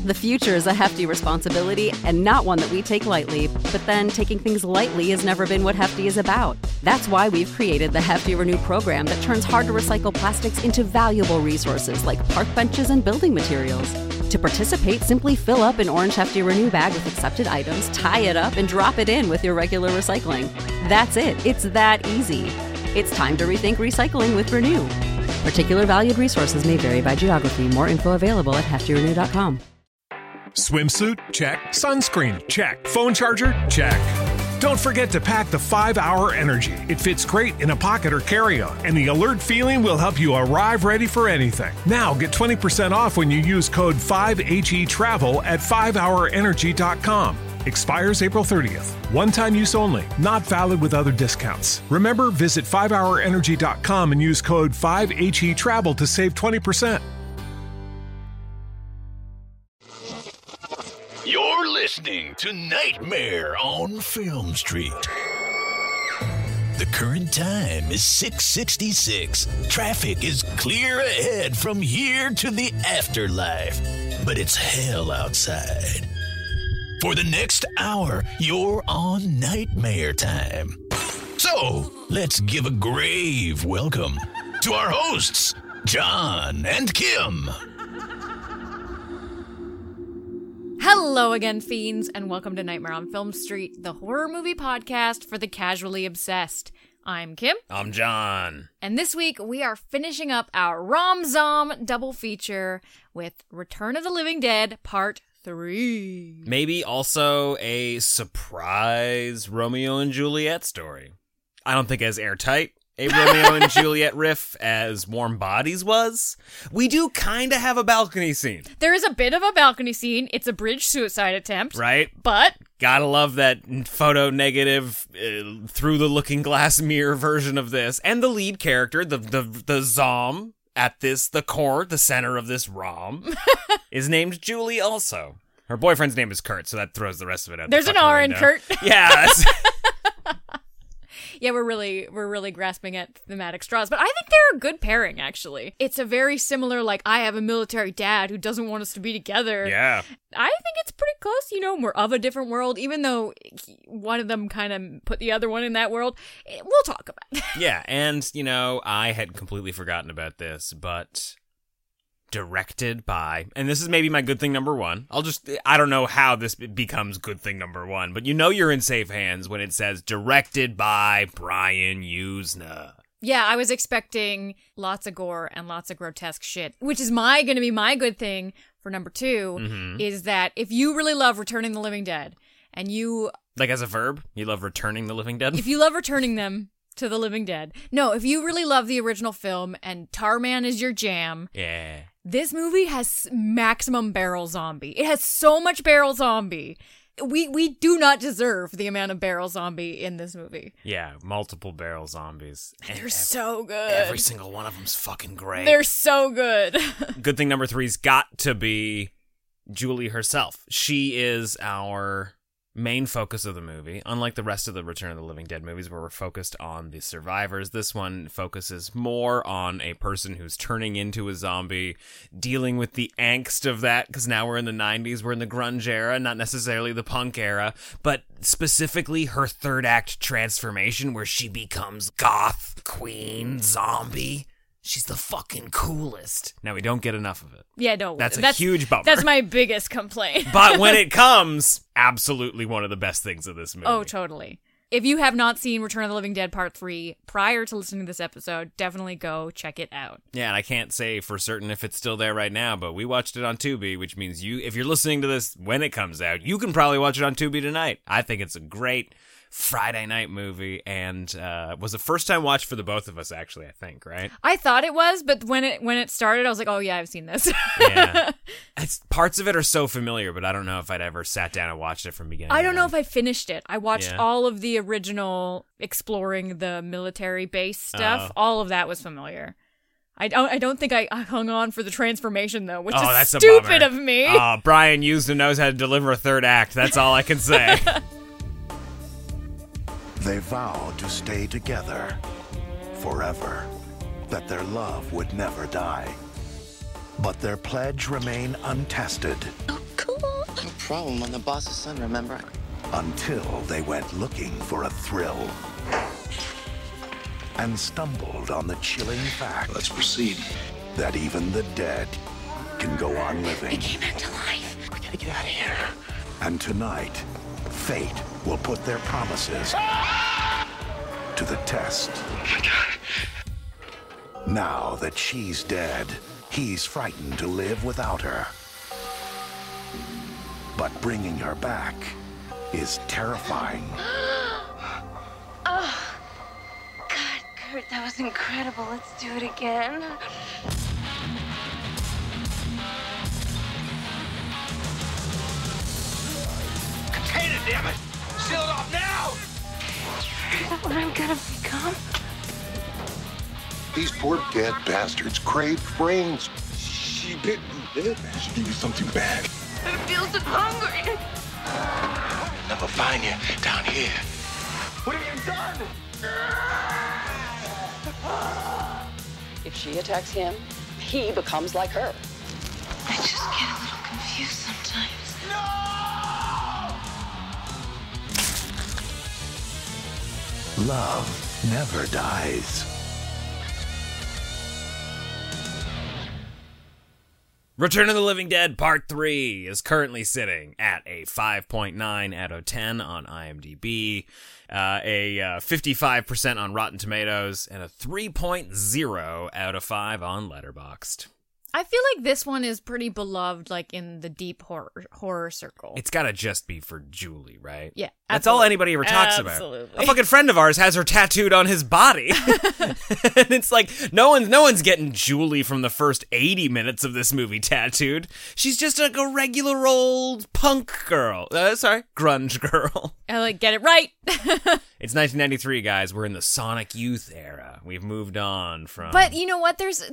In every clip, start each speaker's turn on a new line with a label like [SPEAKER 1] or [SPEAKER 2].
[SPEAKER 1] The future is a hefty responsibility and not one that we take lightly, but then taking things lightly has never been what Hefty is about. That's why we've created the Hefty Renew program that turns hard-to-recycle plastics into valuable resources like park benches and building materials. To participate, simply fill up an orange Hefty Renew bag with accepted items, tie it up, and drop it in with your regular recycling. That's it. It's that easy. It's time to rethink recycling with Renew. Particular valued resources may vary by geography. More info available at heftyrenew.com.
[SPEAKER 2] Swimsuit? Check. Sunscreen? Check. Phone charger? Check. Don't forget to pack the 5-Hour Energy. It fits great in a pocket or carry-on, and the alert feeling will help you arrive ready for anything. Now get 20% off when you use code 5HETRAVEL at 5hourenergy.com. Expires April 30th. One-time use only. Not valid with other discounts. Remember, visit 5hourenergy.com and use code 5HETRAVEL to save 20%.
[SPEAKER 3] You're listening to Nightmare on Film Street. The current time is 6:66. Traffic is clear ahead from here to the afterlife, but it's hell outside. For the next hour, you're on Nightmare Time. So, let's give a grave welcome to our hosts, John and Kim.
[SPEAKER 4] Hello again, fiends, and welcome to Nightmare on Film Street, the horror movie podcast for the casually obsessed. I'm Kim.
[SPEAKER 5] I'm John.
[SPEAKER 4] And this week, we are finishing up our Rom-Zom double feature with Return of the Living Dead Part 3.
[SPEAKER 5] Maybe also a surprise Romeo and Juliet story. I don't think as airtight a Romeo and Juliet riff as Warm Bodies was. We do kind of have a balcony scene.
[SPEAKER 4] There is a bit of a balcony scene. It's a bridge suicide attempt.
[SPEAKER 5] Right?
[SPEAKER 4] But
[SPEAKER 5] gotta love that photo negative through the looking glass mirror version of this. And the lead character, the Zom at the center of this ROM, is named Julie also. Her boyfriend's name is Kurt, so that throws the rest of it out.
[SPEAKER 4] There's an R in Kurt.
[SPEAKER 5] Yeah.
[SPEAKER 4] Yeah, we're really grasping at thematic straws, but I think they're a good pairing, actually. It's a very similar, like, I have a military dad who doesn't want us to be together.
[SPEAKER 5] Yeah.
[SPEAKER 4] I think it's pretty close, we're of a different world, even though one of them kind of put the other one in that world. We'll talk about it.
[SPEAKER 5] Yeah, and, I had completely forgotten about this, but directed by, and this is maybe my good thing number one. I don't know how this becomes good thing number one, but you're in safe hands when it says directed by Brian Yuzna.
[SPEAKER 4] Yeah, I was expecting lots of gore and lots of grotesque shit, which is going to be my good thing for number two, is that if you really love Returning the Living Dead, and you...
[SPEAKER 5] Like as a verb? You love returning the living dead?
[SPEAKER 4] If you love returning them to the living dead. No, if you really love the original film and Tarman is your jam...
[SPEAKER 5] Yeah.
[SPEAKER 4] This movie has maximum barrel zombie. It has so much barrel zombie. We do not deserve the amount of barrel zombie in this movie.
[SPEAKER 5] Yeah, multiple barrel zombies.
[SPEAKER 4] And they're so good.
[SPEAKER 5] Every single one of them's fucking great.
[SPEAKER 4] They're so good.
[SPEAKER 5] Good thing number three's got to be Julie herself. She is our main focus of the movie. Unlike the rest of the Return of the Living Dead movies where we're focused on the survivors, this one focuses more on a person who's turning into a zombie, dealing with the angst of that, because now we're in the 90s, we're in the grunge era, not necessarily the punk era, but specifically her third act transformation where she becomes goth queen zombie. She's the fucking coolest. Now, we don't get enough of it.
[SPEAKER 4] Yeah, no.
[SPEAKER 5] That's a huge bummer.
[SPEAKER 4] That's my biggest complaint.
[SPEAKER 5] But when it comes, absolutely one of the best things of this movie.
[SPEAKER 4] Oh, totally. If you have not seen Return of the Living Dead Part 3 prior to listening to this episode, definitely go check it out.
[SPEAKER 5] Yeah, and I can't say for certain if it's still there right now, but we watched it on Tubi, which means if you're listening to this when it comes out, you can probably watch it on Tubi tonight. I think it's a great Friday night movie, and was a first time watch for the both of us, actually, I think, right?
[SPEAKER 4] I thought it was, but when it started, I was like, oh yeah, I've seen this.
[SPEAKER 5] Yeah. Parts of it are so familiar, but I don't know if I'd ever sat down and watched it from beginning to
[SPEAKER 4] I don't know
[SPEAKER 5] end.
[SPEAKER 4] if I finished it. I watched all of the original exploring the military base stuff. All of that was familiar. I don't think I hung on for the transformation, though, which is
[SPEAKER 5] that's
[SPEAKER 4] stupid of me.
[SPEAKER 5] Brian Yuzna knows how to deliver a third act. That's all I can say.
[SPEAKER 6] They vowed to stay together forever, that their love would never die. But their pledge remained untested.
[SPEAKER 7] Look, problem. I'm the boss's son, remember?
[SPEAKER 6] Until they went looking for a thrill. And stumbled on the chilling fact.
[SPEAKER 8] Let's proceed.
[SPEAKER 6] That even the dead can go on living.
[SPEAKER 7] It came back to life. We gotta get out of here.
[SPEAKER 6] And tonight, fate will put their promises to the test.
[SPEAKER 8] Oh my God.
[SPEAKER 6] Now that she's dead, he's frightened to live without her. But bringing her back is terrifying.
[SPEAKER 9] Oh, God, Kurt, that was incredible. Let's do it again.
[SPEAKER 8] Contain it, damn it! Seal it off now!
[SPEAKER 9] Is that what I'm gonna become?
[SPEAKER 6] These poor dead bastards crave brains.
[SPEAKER 8] She bit me, did. She gave you something bad.
[SPEAKER 9] I feel so hungry.
[SPEAKER 8] Never find you down here. What have you done?
[SPEAKER 10] If she attacks him, he becomes like her.
[SPEAKER 9] I just get a little confused sometimes.
[SPEAKER 6] Love never dies.
[SPEAKER 5] Return of the Living Dead Part 3 is currently sitting at a 5.9 out of 10 on IMDb, a 55% on Rotten Tomatoes, and a 3.0 out of 5 on Letterboxd.
[SPEAKER 4] I feel like this one is pretty beloved, like, in the deep horror circle.
[SPEAKER 5] It's gotta just be for Julie, right?
[SPEAKER 4] Yeah.
[SPEAKER 5] That's all anybody ever talks
[SPEAKER 4] Absolutely.
[SPEAKER 5] about. A fucking friend of ours has her tattooed on his body. And it's like, no one's getting Julie from the first 80 minutes of this movie tattooed. She's just like a regular old punk girl. Grunge girl.
[SPEAKER 4] I like, get it right.
[SPEAKER 5] It's 1993, guys. We're in the Sonic Youth era. We've moved on from...
[SPEAKER 4] But you know what? There's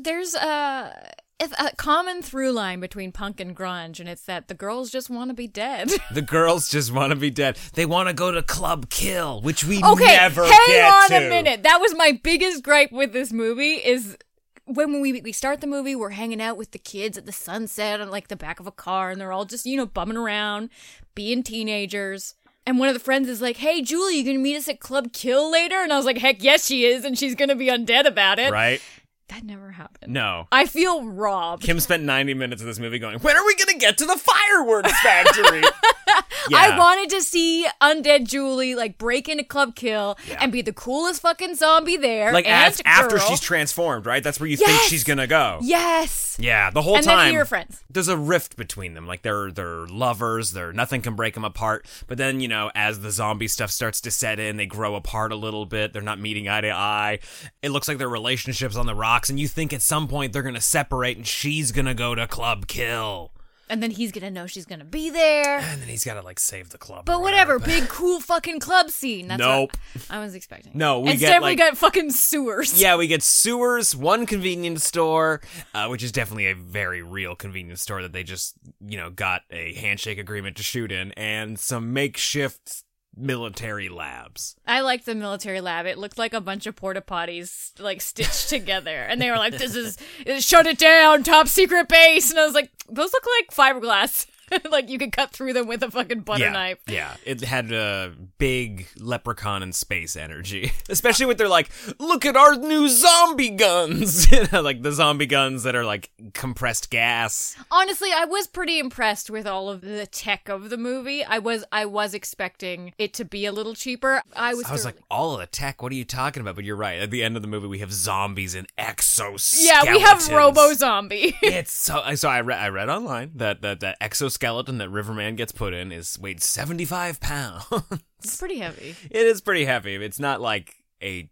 [SPEAKER 4] a common through line between punk and grunge, and it's that the girls just want to be dead.
[SPEAKER 5] The girls just want to be dead. They want to go to Club Kill, which we
[SPEAKER 4] never
[SPEAKER 5] get to.
[SPEAKER 4] Hang on a minute. That was my biggest gripe with this movie is when we start the movie, we're hanging out with the kids at the sunset on like the back of a car, and they're all just, bumming around, being teenagers. And one of the friends is like, hey, Julie, you gonna meet us at Club Kill later? And I was like, heck yes, she is, and she's gonna be undead about it.
[SPEAKER 5] Right?
[SPEAKER 4] That never happened.
[SPEAKER 5] No.
[SPEAKER 4] I feel robbed.
[SPEAKER 5] Kim spent 90 minutes of this movie going, when are we going to get to the fireworks factory? Yeah.
[SPEAKER 4] I wanted to see undead Julie, like, break into Club Kill and be the coolest fucking zombie there.
[SPEAKER 5] Like,
[SPEAKER 4] and
[SPEAKER 5] after
[SPEAKER 4] girl.
[SPEAKER 5] she's transformed, right? That's where you think she's going to go.
[SPEAKER 4] Yes.
[SPEAKER 5] Yeah, the whole
[SPEAKER 4] and
[SPEAKER 5] time.
[SPEAKER 4] And then you're friends.
[SPEAKER 5] There's a rift between them. Like, they're lovers. Nothing can break them apart. But then, as the zombie stuff starts to set in, they grow apart a little bit. They're not meeting eye to eye. It looks like their relationship's on the rocks, and you think at some point they're going to separate and she's going to go to Club Kill.
[SPEAKER 4] And then he's going to know she's going to be there.
[SPEAKER 5] And then he's got to, like, save the club.
[SPEAKER 4] But whatever. Big, cool fucking club scene. That's
[SPEAKER 5] nope.
[SPEAKER 4] what I was expecting.
[SPEAKER 5] No,
[SPEAKER 4] Instead, we got fucking sewers.
[SPEAKER 5] Yeah, we get sewers, one convenience store, which is definitely a very real convenience store that they just, got a handshake agreement to shoot in, and some makeshift military labs.
[SPEAKER 4] I liked the military lab. It looked like a bunch of porta potties like stitched together, and they were like, shut it down, top secret base. And I was like, those look like fiberglass. Like you could cut through them with a fucking butter knife.
[SPEAKER 5] Yeah, it had a big leprechaun in space energy. Especially with their like, look at our new zombie guns. Like the zombie guns that are like compressed gas.
[SPEAKER 4] Honestly, I was pretty impressed with all of the tech of the movie. I was expecting it to be a little cheaper. I was
[SPEAKER 5] like, all of the tech? What are you talking about? But you're right. At the end of the movie, we have zombies and exoskeletons.
[SPEAKER 4] Yeah, we have Robo-Zombie.
[SPEAKER 5] It's so I read online that the exoskeleton that Riverman gets put in weighed 75 pounds.
[SPEAKER 4] It's pretty heavy.
[SPEAKER 5] It is pretty heavy. It's not like a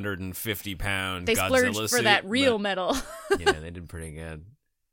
[SPEAKER 5] 250-pound
[SPEAKER 4] They
[SPEAKER 5] Godzilla
[SPEAKER 4] splurged
[SPEAKER 5] suit,
[SPEAKER 4] for that real metal.
[SPEAKER 5] Yeah, they did pretty good.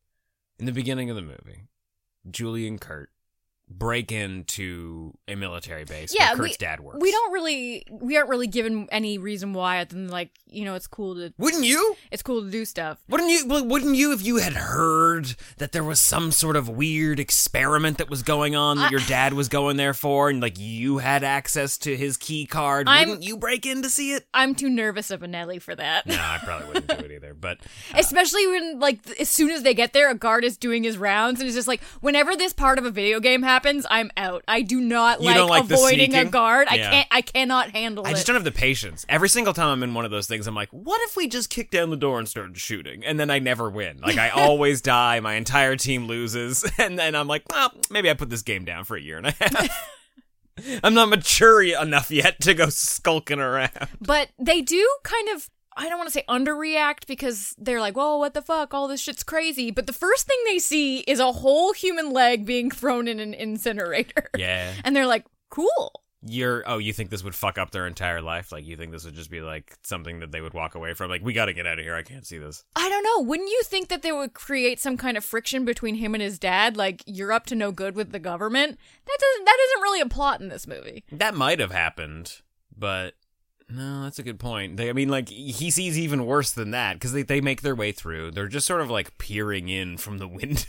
[SPEAKER 5] In the beginning of the movie, Julie and Kurt break into a military base where Kurt's dad works.
[SPEAKER 4] We aren't really given any reason why other than like, it's cool to...
[SPEAKER 5] Wouldn't you?
[SPEAKER 4] It's cool to do stuff.
[SPEAKER 5] Wouldn't you if you had heard that there was some sort of weird experiment that was going on that your dad was going there for and like you had access to his key card? Wouldn't you break in to see it?
[SPEAKER 4] I'm too nervous of a Nelly for that.
[SPEAKER 5] No, I probably wouldn't do it either, but...
[SPEAKER 4] Especially when, like, as soon as they get there, a guard is doing his rounds and it's just like, whenever this part of a video game happens, happens, I'm out. I do not
[SPEAKER 5] You don't like the
[SPEAKER 4] avoiding a
[SPEAKER 5] sneaking?
[SPEAKER 4] guard.
[SPEAKER 5] Yeah.
[SPEAKER 4] I cannot handle it.
[SPEAKER 5] I just don't have the patience. Every single time I'm in one of those things, I'm like, what if we just kicked down the door and started shooting? And then I never win. Like, I always die. My entire team loses. And then I'm like, well, maybe I put this game down for a year and a half. I'm not mature enough yet to go skulking around.
[SPEAKER 4] But they do kind of, I don't want to say underreact because they're like, whoa, what the fuck? All this shit's crazy. But the first thing they see is a whole human leg being thrown in an incinerator.
[SPEAKER 5] Yeah.
[SPEAKER 4] And they're like, cool.
[SPEAKER 5] You think this would fuck up their entire life? Like, you think this would just be like something that they would walk away from? Like, we gotta get out of here. I can't see this.
[SPEAKER 4] I don't know. Wouldn't you think that they would create some kind of friction between him and his dad? Like, you're up to no good with the government? That isn't really a plot in this movie.
[SPEAKER 5] That might have happened, but no, that's a good point. He sees even worse than that because they make their way through. They're just sort of like peering in from the windows.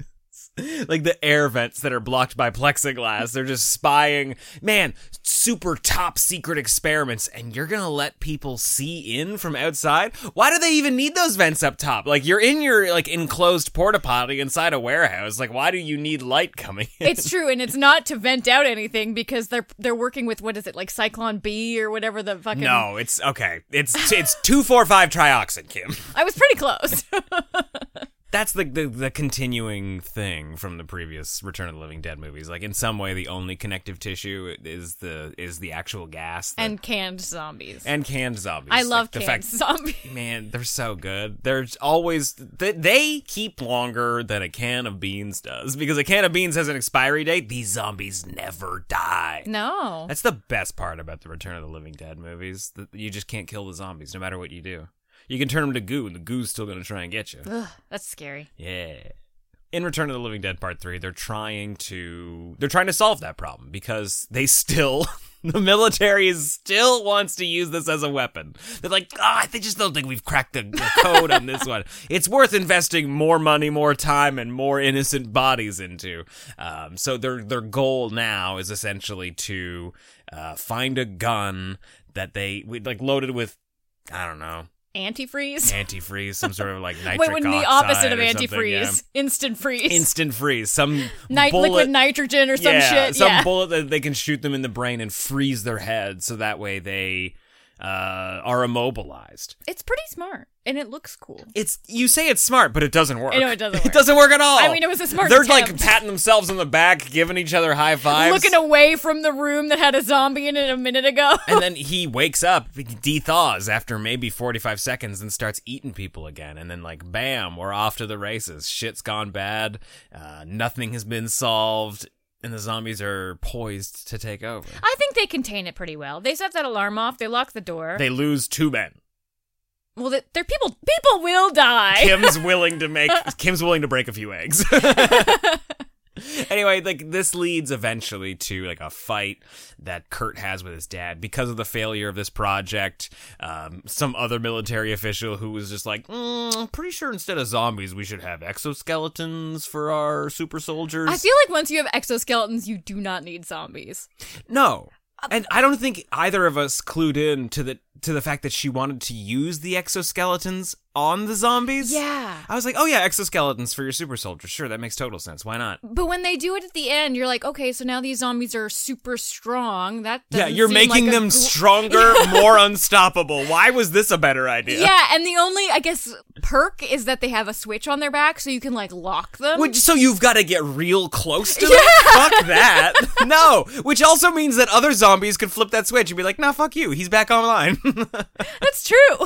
[SPEAKER 5] Like the air vents that are blocked by plexiglass. They're just spying. Man, super top secret experiments, and you're gonna let people see in from outside? Why do they even need those vents up top? Like, you're in your like enclosed porta potty inside a warehouse. Like, why do you need light coming in?
[SPEAKER 4] It's true, and it's not to vent out anything because they're working with, what is it, like Cyclone B or whatever the fucking...
[SPEAKER 5] No, it's okay. It's 2,4,5-trioxin, Kim.
[SPEAKER 4] I was pretty close.
[SPEAKER 5] That's the continuing thing from the previous Return of the Living Dead movies. Like, in some way, the only connective tissue is the actual gas.
[SPEAKER 4] And canned zombies.
[SPEAKER 5] I
[SPEAKER 4] love canned zombies.
[SPEAKER 5] Man, they're so good. There's always... They keep longer than a can of beans does. Because a can of beans has an expiry date. These zombies never die.
[SPEAKER 4] No.
[SPEAKER 5] That's the best part about the Return of the Living Dead movies. That you just can't kill the zombies, no matter what you do. You can turn them to goo, and the goo's still going to try and get you.
[SPEAKER 4] Ugh, that's scary.
[SPEAKER 5] Yeah. In Return of the Living Dead Part 3, they're trying to solve that problem because the military still wants to use this as a weapon. They're like, they just don't think we've cracked the code on this one. It's worth investing more money, more time, and more innocent bodies into. So their goal now is essentially to find a gun that they loaded with, I don't know,
[SPEAKER 4] Antifreeze,
[SPEAKER 5] some sort of like nitric oxide.
[SPEAKER 4] The opposite of
[SPEAKER 5] Yeah.
[SPEAKER 4] antifreeze. Instant freeze.
[SPEAKER 5] Some bullet,
[SPEAKER 4] liquid nitrogen or some shit.
[SPEAKER 5] Some bullet that they can shoot them in the brain and freeze their head, so that way they are immobilized.
[SPEAKER 4] It's pretty smart, and it looks cool.
[SPEAKER 5] You say it's smart, but it doesn't work.
[SPEAKER 4] No, it doesn't work.
[SPEAKER 5] It doesn't work at all.
[SPEAKER 4] I mean, it was a smart
[SPEAKER 5] They're
[SPEAKER 4] attempt.
[SPEAKER 5] like patting themselves on the back, giving each other high fives.
[SPEAKER 4] Looking away from the room that had a zombie in it a minute ago.
[SPEAKER 5] And then he wakes up, he dethaws after maybe 45 seconds and starts eating people again. And then like, bam, we're off to the races. Shit's gone bad. Nothing has been solved. And the zombies are poised to take over.
[SPEAKER 4] I think they contain it pretty well. They set that alarm off. They lock the door.
[SPEAKER 5] They lose 2 men.
[SPEAKER 4] Well, they're people. People will die.
[SPEAKER 5] Kim's willing to break a few eggs. Anyway, like, this leads eventually to like a fight that Kurt has with his dad because of the failure of this project. Some other military official who was just like, I'm pretty sure instead of zombies, we should have exoskeletons for our super soldiers.
[SPEAKER 4] I feel like once you have exoskeletons, you do not need zombies.
[SPEAKER 5] No. And I don't think either of us clued in to the fact that she wanted to use the exoskeletons on the zombies.
[SPEAKER 4] Yeah.
[SPEAKER 5] I was like, oh yeah, exoskeletons for your super soldiers. Sure, that makes total sense. Why not?
[SPEAKER 4] But when they do it at the end, you're like, okay, so now these zombies are super strong. That doesn't
[SPEAKER 5] you're
[SPEAKER 4] seem
[SPEAKER 5] making
[SPEAKER 4] like
[SPEAKER 5] them stronger, more unstoppable. Why was this a better idea?
[SPEAKER 4] Yeah, and the only, I guess, perk is that they have a switch on their back, so you can, like, lock them.
[SPEAKER 5] So you've got to get real close to them? Fuck that. No. Which also means that other zombies could flip that switch and be like, nah, fuck you. He's back online.
[SPEAKER 4] That's true.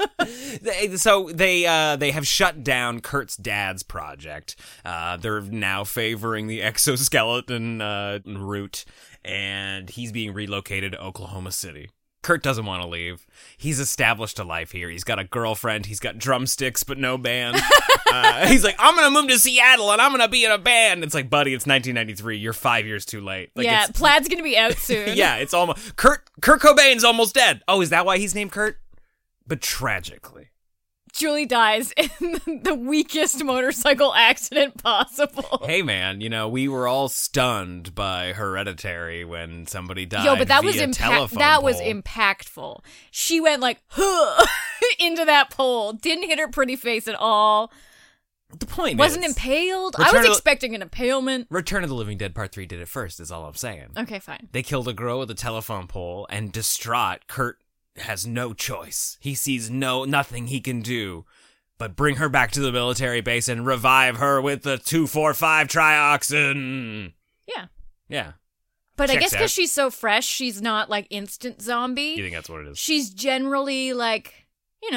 [SPEAKER 5] So they have shut down Kurt's dad's project. They're now favoring the exoskeleton route, and he's being relocated to Oklahoma City. Kurt doesn't want to leave. He's established a life here. He's got a girlfriend. He's got drumsticks, but no band. He's like, I'm going to move to Seattle, and I'm going to be in a band. It's like, buddy, it's 1993. You're 5 years too late. Like,
[SPEAKER 4] yeah, Plaid's going to be out soon.
[SPEAKER 5] Yeah, it's almost... Kurt Cobain's almost dead. Oh, is that why he's named Kurt? But tragically,
[SPEAKER 4] Julie dies in the weakest motorcycle accident possible.
[SPEAKER 5] Hey man, we were all stunned by Hereditary when somebody died.
[SPEAKER 4] Yo, but that was
[SPEAKER 5] was
[SPEAKER 4] impactful. She went like into that pole, didn't hit her pretty face at all.
[SPEAKER 5] The point
[SPEAKER 4] Wasn't
[SPEAKER 5] is,
[SPEAKER 4] impaled? I was expecting an impalement.
[SPEAKER 5] Return of the Living Dead Part 3 did it first, is all I'm saying.
[SPEAKER 4] Okay, fine.
[SPEAKER 5] They killed a girl with a telephone pole, and distraught, Kurt has no choice. He sees nothing he can do but bring her back to the military base and revive her with the 2,4,5 trioxin.
[SPEAKER 4] Yeah.
[SPEAKER 5] Yeah.
[SPEAKER 4] But
[SPEAKER 5] Checks
[SPEAKER 4] I guess
[SPEAKER 5] out.
[SPEAKER 4] because she's so fresh, she's not like instant zombie.
[SPEAKER 5] You think that's what it is?
[SPEAKER 4] She's generally like,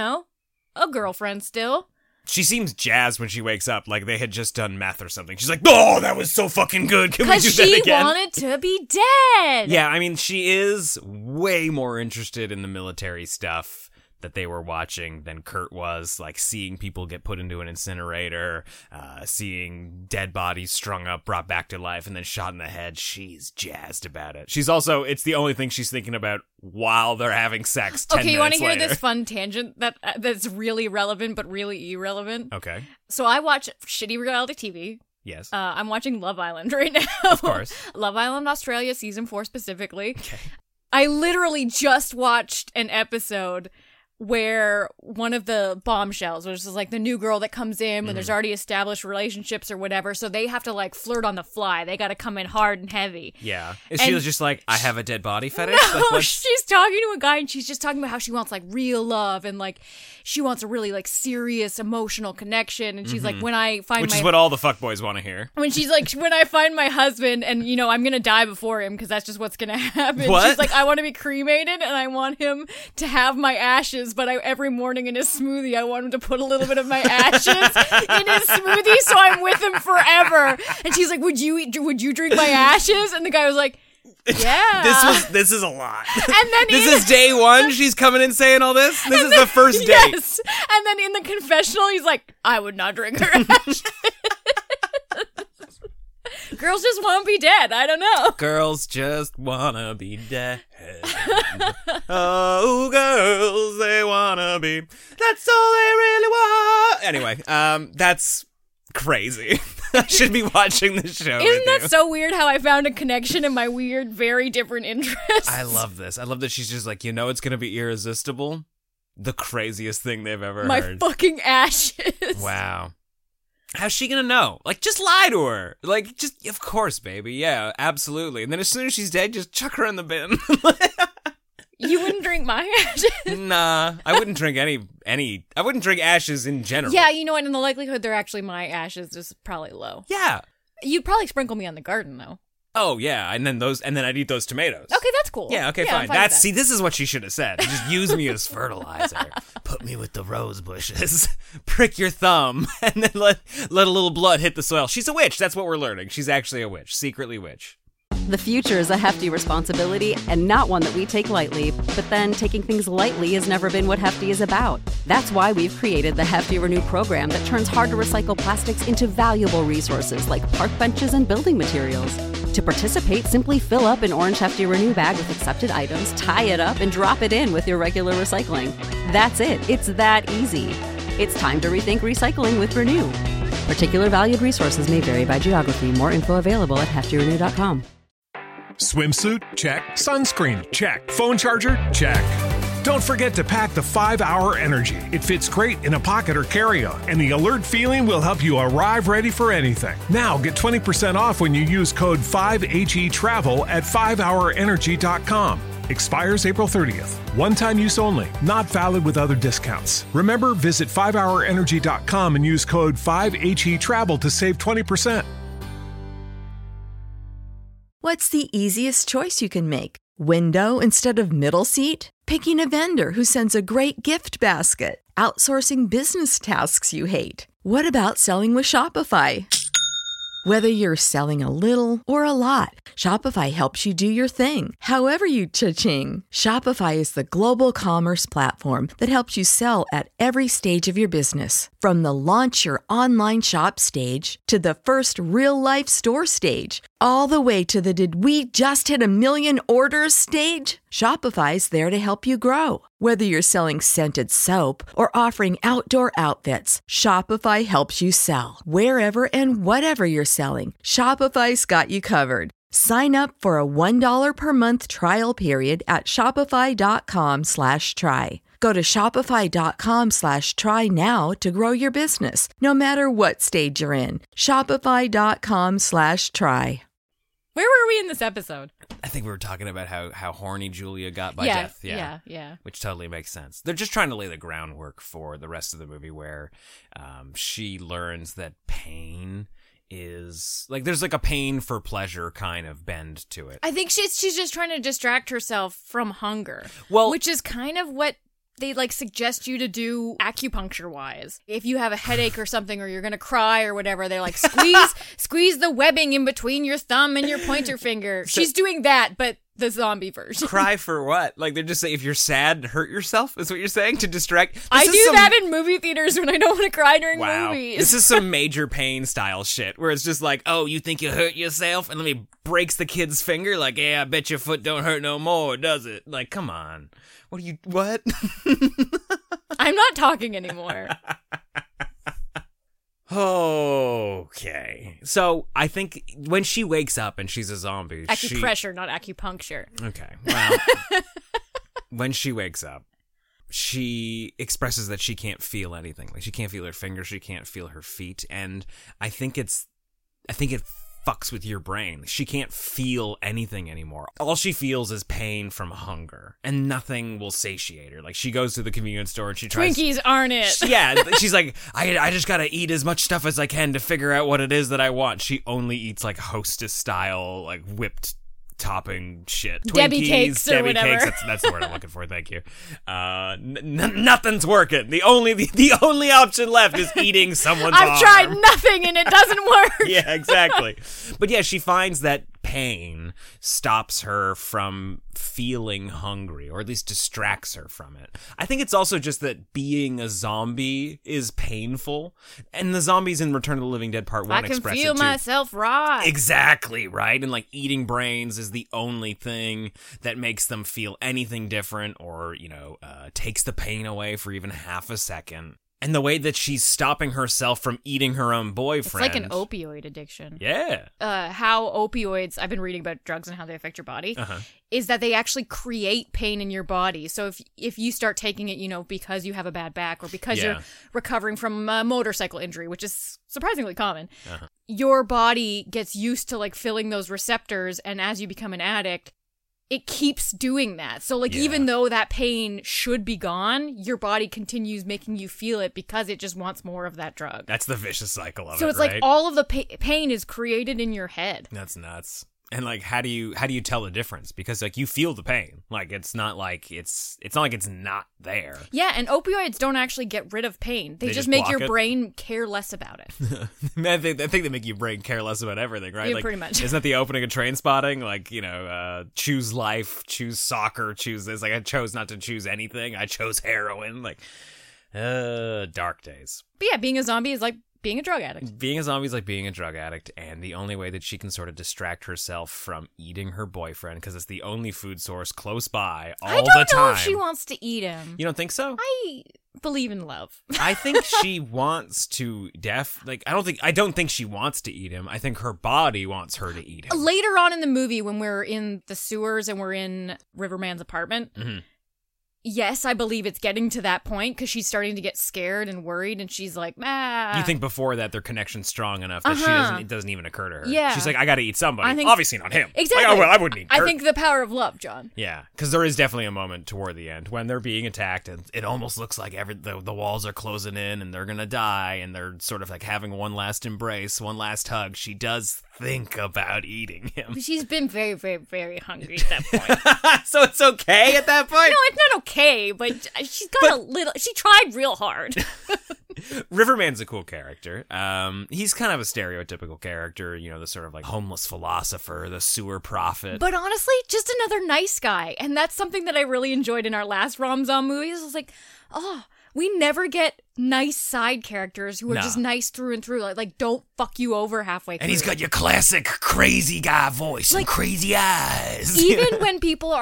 [SPEAKER 4] a girlfriend still.
[SPEAKER 5] She seems jazzed when she wakes up, like they had just done meth or something. She's like, "Oh, that was so fucking good. Can we do
[SPEAKER 4] Because
[SPEAKER 5] that
[SPEAKER 4] she
[SPEAKER 5] again?"
[SPEAKER 4] wanted to be dead.
[SPEAKER 5] Yeah, I mean, she is way more interested in the military stuff that they were watching than Kurt was, like seeing people get put into an incinerator, seeing dead bodies strung up, brought back to life, and then shot in the head. She's jazzed about it. She's also, it's the only thing she's thinking about while they're having sex 10
[SPEAKER 4] Okay, you want to
[SPEAKER 5] minutes
[SPEAKER 4] hear
[SPEAKER 5] later.
[SPEAKER 4] this fun tangent that's really relevant but really irrelevant?
[SPEAKER 5] Okay.
[SPEAKER 4] So I watch shitty reality TV.
[SPEAKER 5] Yes.
[SPEAKER 4] I'm watching Love Island right now.
[SPEAKER 5] Of course.
[SPEAKER 4] Love Island Australia, season 4 specifically. Okay. I literally just watched an episode where one of the bombshells, which is like the new girl that comes in when there's already established relationships or whatever, so they have to like flirt on the fly. They got to come in hard and heavy.
[SPEAKER 5] Yeah. Is she just like, I have a dead body fetish?
[SPEAKER 4] No,
[SPEAKER 5] Like, what's-
[SPEAKER 4] she's talking to a guy and she's just talking about how she wants like real love and like she wants a really like serious emotional connection. And she's like, when I find
[SPEAKER 5] Which is what all the fuckboys want to hear.
[SPEAKER 4] when she's like, when I find my husband and, I'm going to die before him because that's just what's going to happen.
[SPEAKER 5] What?
[SPEAKER 4] She's like, I want to be cremated and I want him to have my ashes, but every morning in his smoothie, I want him to put a little bit of my ashes in his smoothie so I'm with him forever. And she's like, would you drink my ashes? And the guy was like, yeah.
[SPEAKER 5] This is a lot.
[SPEAKER 4] And then
[SPEAKER 5] This is day one. She's coming in saying all this. This is the first date.
[SPEAKER 4] Yes. And then in the confessional, he's like, I would not drink her ashes. Girls just want to be dead. I don't know.
[SPEAKER 5] Girls just wanna be dead. Oh, girls, they wanna be. That's all they really want. Anyway, that's crazy. I should be watching this show.
[SPEAKER 4] Isn't that so weird how I found a connection in my weird, very different interests?
[SPEAKER 5] I love this. I love that she's just like, it's gonna be irresistible. The craziest thing they've ever
[SPEAKER 4] my
[SPEAKER 5] heard.
[SPEAKER 4] fucking ashes.
[SPEAKER 5] Wow. How's she gonna know? Like, just lie to her. Like, just, of course, baby. Yeah, absolutely. And then as soon as she's dead, just chuck her in the bin.
[SPEAKER 4] You wouldn't drink my ashes?
[SPEAKER 5] Nah, I wouldn't drink I wouldn't drink ashes in general.
[SPEAKER 4] Yeah, you know what? And the likelihood they're actually my ashes is probably low.
[SPEAKER 5] Yeah.
[SPEAKER 4] You'd probably sprinkle me on the garden, though.
[SPEAKER 5] Oh, yeah. And then I'd eat those tomatoes.
[SPEAKER 4] Okay, that's cool.
[SPEAKER 5] Yeah, okay,
[SPEAKER 4] I'm
[SPEAKER 5] fine.
[SPEAKER 4] with that.
[SPEAKER 5] See, this is what she should have said. Just use me as fertilizer. Put me with the rose bushes. Prick your thumb. And then let a little blood hit the soil. She's a witch. That's what we're learning. She's actually a witch. Secretly witch.
[SPEAKER 1] The future is a hefty responsibility and not one that we take lightly. But then taking things lightly has never been what Hefty is about. That's why we've created the Hefty Renew program that turns hard-to-recycle plastics into valuable resources like park benches and building materials. To participate, simply fill up an orange Hefty Renew bag with accepted items, tie it up, and drop it in with your regular recycling. That's it. It's that easy. It's time to rethink recycling with Renew. Particular valued resources may vary by geography. More info available at heftyrenew.com.
[SPEAKER 2] Swimsuit? Check. Sunscreen? Check. Phone charger? Check. Don't forget to pack the 5-Hour Energy. It fits great in a pocket or carry-on, and the alert feeling will help you arrive ready for anything. Now get 20% off when you use code 5HETRAVEL at 5hourenergy.com. Expires April 30th. One-time use only. Not valid with other discounts. Remember, visit 5hourenergy.com and use code 5HETRAVEL to save 20%.
[SPEAKER 11] What's the easiest choice you can make? Window instead of middle seat? Picking a vendor who sends a great gift basket? Outsourcing business tasks you hate? What about selling with Shopify? Whether you're selling a little or a lot, Shopify helps you do your thing, however you cha-ching. Shopify is the global commerce platform that helps you sell at every stage of your business. From the launch your online shop stage to the first real-life store stage, all the way to the did we just hit 1 million orders stage. Shopify's there to help you grow. Whether you're selling scented soap or offering outdoor outfits, Shopify helps you sell. Wherever and whatever you're selling, Shopify's got you covered. Sign up for a $1 per month trial period at shopify.com/try. Go to shopify.com/try now to grow your business, no matter what stage you're in. Shopify.com/try.
[SPEAKER 4] Where were we in this episode?
[SPEAKER 5] I think we were talking about how horny Julia got by
[SPEAKER 4] Yeah,
[SPEAKER 5] death.
[SPEAKER 4] yeah.
[SPEAKER 5] Which totally makes sense. They're just trying to lay the groundwork for the rest of the movie where she learns that pain is like there's like a pain for pleasure kind of bend to it.
[SPEAKER 4] I think she's just trying to distract herself from hunger.
[SPEAKER 5] Well,
[SPEAKER 4] which is kind of what they like suggest you to do acupuncture wise. If you have a headache or something, or you're gonna cry or whatever, they're like squeeze the webbing in between your thumb and your pointer finger. She's doing that, but the zombie version.
[SPEAKER 5] Cry for what? Like they're just saying if you're sad, hurt yourself is what you're saying to distract.
[SPEAKER 4] I do that in movie theaters when I don't want to cry during
[SPEAKER 5] wow.
[SPEAKER 4] movies.
[SPEAKER 5] This is some major pain style shit where it's just like, oh, you think you hurt yourself, and then he breaks the kid's finger. Like, yeah, I bet your foot don't hurt no more, does it? Like, come on. What?
[SPEAKER 4] I'm not talking anymore.
[SPEAKER 5] Okay. So I think when she wakes up and she's a zombie,
[SPEAKER 4] Acupressure, not acupuncture.
[SPEAKER 5] Okay. Well, when she wakes up, she expresses that she can't feel anything. Like she can't feel her fingers, she can't feel her feet, and I think it fucks with your brain. She can't feel anything anymore. All she feels is pain from hunger, and nothing will satiate her. Like she goes to the convenience store and she tries
[SPEAKER 4] Twinkies aren't it?
[SPEAKER 5] Yeah, she's like, I just gotta eat as much stuff as I can to figure out what it is that I want. She only eats like Hostess style, like whipped topping shit.
[SPEAKER 4] Debbie
[SPEAKER 5] Twinkies,
[SPEAKER 4] cakes or
[SPEAKER 5] Debbie
[SPEAKER 4] whatever.
[SPEAKER 5] Cakes, that's the word I'm looking for. Thank you. Nothing's working. The only option left is eating someone's arm.
[SPEAKER 4] I've tried nothing and it doesn't work.
[SPEAKER 5] Yeah, exactly. But yeah, she finds that pain stops her from feeling hungry, or at least distracts her from it. I think it's also just that being a zombie is painful, and the zombies in Return of the Living Dead Part 1 express it too.
[SPEAKER 4] I can feel myself rot.
[SPEAKER 5] Exactly, right? And like eating brains is the only thing that makes them feel anything different, or, takes the pain away for even half a second. And the way that she's stopping herself from eating her own boyfriend.
[SPEAKER 4] It's like an opioid addiction.
[SPEAKER 5] Yeah.
[SPEAKER 4] How opioids, I've been reading about drugs and how they affect your body, is that they actually create pain in your body. So if you start taking it, because you have a bad back or because you're recovering from a motorcycle injury, which is surprisingly common, your body gets used to like filling those receptors. And as you become an addict, it keeps doing that. So, even though that pain should be gone, your body continues making you feel it because it just wants more of that drug.
[SPEAKER 5] That's the vicious cycle of it,
[SPEAKER 4] So it's
[SPEAKER 5] right?
[SPEAKER 4] like all of the pain is created in your head.
[SPEAKER 5] That's nuts. And like, how do you tell the difference? Because like you feel the pain. Like it's not like it's not like it's not there.
[SPEAKER 4] Yeah, and opioids don't actually get rid of pain. They just make your brain care less about it.
[SPEAKER 5] I think they make your brain care less about everything, right?
[SPEAKER 4] Yeah,
[SPEAKER 5] like,
[SPEAKER 4] pretty much.
[SPEAKER 5] Isn't that the opening of Trainspotting? Like, choose life, choose soccer, choose this. Like I chose not to choose anything. I chose heroin. Like, dark days.
[SPEAKER 4] But yeah, being a zombie is like being a drug addict.
[SPEAKER 5] Being a zombie is like being a drug addict, and the only way that she can sort of distract herself from eating her boyfriend, because it's the only food source close by all the time.
[SPEAKER 4] I don't know if she wants to eat him.
[SPEAKER 5] You don't think so?
[SPEAKER 4] I believe in love.
[SPEAKER 5] I think she wants to I don't think she wants to eat him. I think her body wants her to eat him.
[SPEAKER 4] Later on in the movie, when we're in the sewers and we're in Riverman's apartment, yes, I believe it's getting to that point because she's starting to get scared and worried, and she's like,
[SPEAKER 5] You think before that their connection's strong enough that it doesn't even occur to her.
[SPEAKER 4] Yeah.
[SPEAKER 5] She's like, I gotta eat somebody. Obviously not him.
[SPEAKER 4] Exactly.
[SPEAKER 5] Like, I wouldn't eat Kurt.
[SPEAKER 4] I think the power of love, John.
[SPEAKER 5] Yeah, because there is definitely a moment toward the end when they're being attacked, and it almost looks like the walls are closing in, and they're gonna die, and they're sort of like having one last embrace, one last hug. She does think about eating him.
[SPEAKER 4] She's been very, very, very hungry at that point.
[SPEAKER 5] So it's okay at that point?
[SPEAKER 4] No, it's not okay, but she's got she tried real hard.
[SPEAKER 5] Riverman's a cool character. He's kind of a stereotypical character, the sort of like homeless philosopher, the sewer prophet.
[SPEAKER 4] But honestly, just another nice guy. And that's something that I really enjoyed in our last Rom-Zom movies. I was like, we never get nice side characters who are just nice through and through. Like don't fuck you over halfway through.
[SPEAKER 5] And he's got your classic crazy guy voice and crazy eyes.
[SPEAKER 4] Even when people are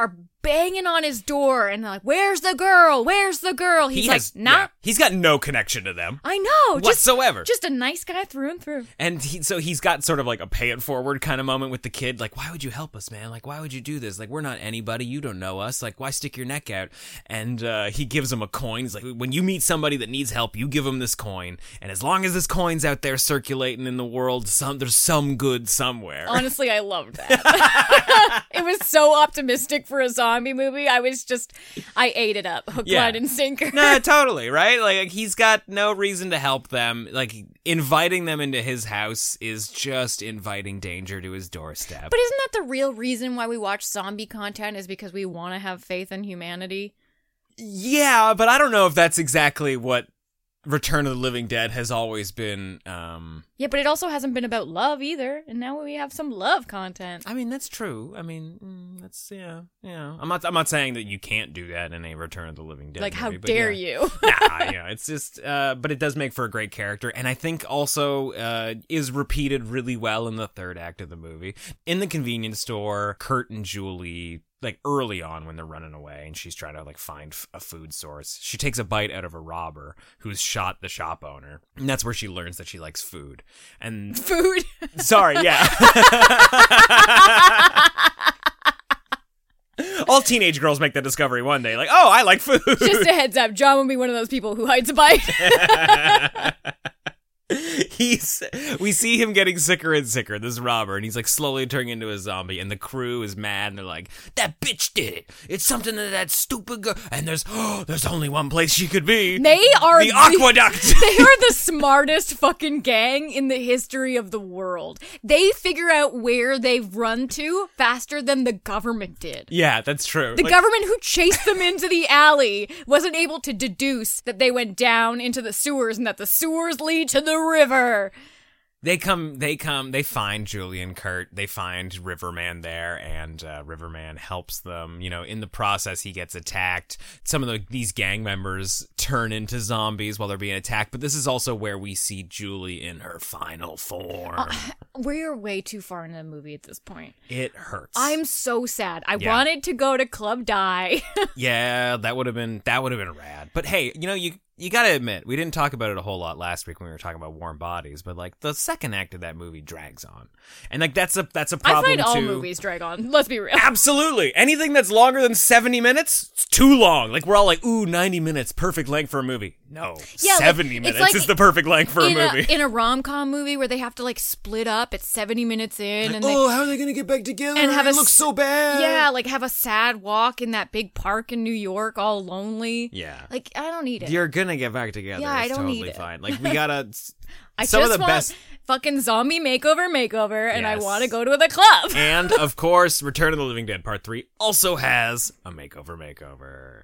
[SPEAKER 4] banging on his door and like, where's the girl? Where's the girl? He's nah.
[SPEAKER 5] He's got no connection to them.
[SPEAKER 4] I know.
[SPEAKER 5] Whatsoever.
[SPEAKER 4] Just a nice guy through and through.
[SPEAKER 5] And he's got sort of like a pay it forward kind of moment with the kid. Like, why would you help us, man? Like, why would you do this? Like, we're not anybody. You don't know us. Like, why stick your neck out? And he gives him a coin. He's like, when you meet somebody that needs help, you give them this coin. And as long as this coin's out there circulating in the world, there's some good somewhere.
[SPEAKER 4] Honestly, I loved that. It was so optimistic for a zombie movie. I ate it up. Hook, line, and sinker.
[SPEAKER 5] Nah, totally, right? Like, he's got no reason to help them. Like, inviting them into his house is just inviting danger to his doorstep.
[SPEAKER 4] But isn't that the real reason why we watch zombie content, is because we want to have faith in humanity?
[SPEAKER 5] Yeah, but I don't know if that's exactly what Return of the Living Dead has always been.
[SPEAKER 4] Yeah, but it also hasn't been about love either, and now we have some love content.
[SPEAKER 5] I mean, that's true. I mean, that's yeah. I'm not saying that you can't do that in a Return of the Living Dead.
[SPEAKER 4] Like,
[SPEAKER 5] movie,
[SPEAKER 4] how dare you?
[SPEAKER 5] It's just. But it does make for a great character, and I think also is repeated really well in the third act of the movie. In the convenience store, Kurt and Julie, like early on when they're running away and she's trying to like find a food source, she takes a bite out of a robber who's shot the shop owner, and that's where she learns that she likes food. And
[SPEAKER 4] food.
[SPEAKER 5] Sorry, yeah. All teenage girls make that discovery one day, like, oh, I like food.
[SPEAKER 4] Just a heads up, John will be one of those people who hides a bite.
[SPEAKER 5] We see him getting sicker and sicker, this robber, and he's like slowly turning into a zombie, and the crew is mad, and they're like, that bitch did it. It's something that stupid girl, and there's only one place she could be.
[SPEAKER 4] They are
[SPEAKER 5] the aqueduct.
[SPEAKER 4] They are the smartest fucking gang in the history of the world. They figure out where they've run to faster than the government did.
[SPEAKER 5] Yeah, that's true.
[SPEAKER 4] The government who chased them into the alley wasn't able to deduce that they went down into the sewers and that the sewers lead to the river.
[SPEAKER 5] They find Julie and Kurt, they find Riverman there, and Riverman helps them. You know, in the process, he gets attacked. Some of these gang members turn into zombies while they're being attacked, but this is also where we see Julie in her final form.
[SPEAKER 4] We're way too far into the movie at this point.
[SPEAKER 5] It hurts.
[SPEAKER 4] I'm so sad. I wanted to go to Club Die.
[SPEAKER 5] Yeah, that would have been rad. But hey, you know, you gotta admit, we didn't talk about it a whole lot last week when we were talking about Warm Bodies, but like the second act of that movie drags on, and like that's a problem.
[SPEAKER 4] I find all
[SPEAKER 5] too.
[SPEAKER 4] movies drag on. Let's be real.
[SPEAKER 5] Absolutely, anything that's longer than 70 minutes, it's too long. Like we're all like, ooh, 90 minutes, perfect length for a movie. No, 70 minutes is the perfect length for a movie.
[SPEAKER 4] In a rom-com movie where they have to like split up at 70 minutes in,
[SPEAKER 5] like,
[SPEAKER 4] and
[SPEAKER 5] how are they gonna get back together?
[SPEAKER 4] And
[SPEAKER 5] it looks so bad.
[SPEAKER 4] Yeah, like have a sad walk in that big park in New York, all lonely.
[SPEAKER 5] Yeah,
[SPEAKER 4] like I don't need it.
[SPEAKER 5] You're gonna get back together.
[SPEAKER 4] Yeah, I don't
[SPEAKER 5] totally
[SPEAKER 4] need it.
[SPEAKER 5] Fine. Like we gotta.
[SPEAKER 4] I
[SPEAKER 5] some
[SPEAKER 4] just
[SPEAKER 5] of the
[SPEAKER 4] want
[SPEAKER 5] best
[SPEAKER 4] fucking zombie makeover, and I
[SPEAKER 5] Yes.
[SPEAKER 4] want to go to the club.
[SPEAKER 5] And of course, Return of the Living Dead Part 3 also has a makeover.